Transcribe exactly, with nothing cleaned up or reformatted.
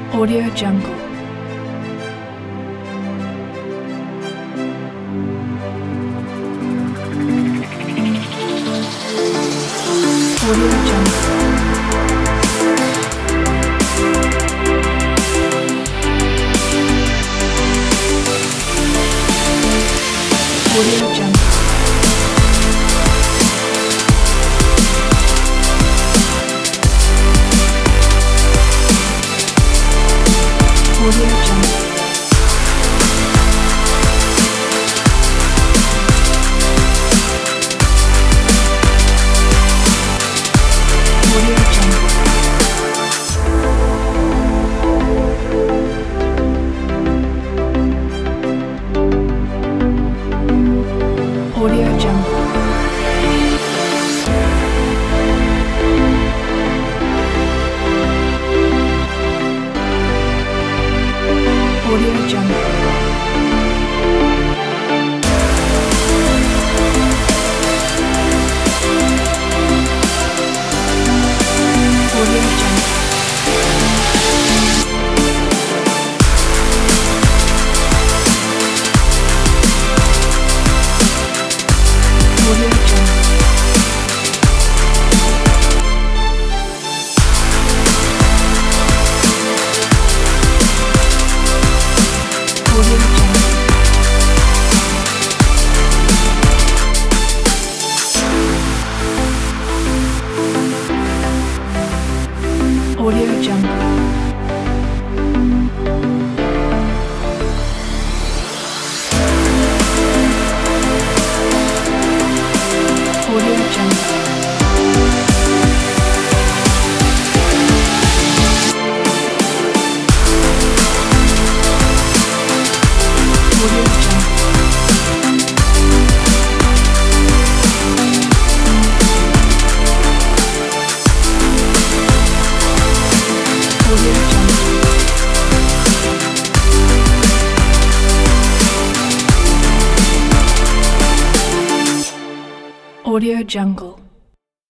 Audio Jungle. Audio Jungle. Audio Jungle. Audio Jungle. Audio Jungle. Audio Jungle. Audio Jungle. Audio Jungle. Audio Jungle. Audio Jungle. Audio Jungle. Audio Jungle. Audio Jungle. Audio Jungle.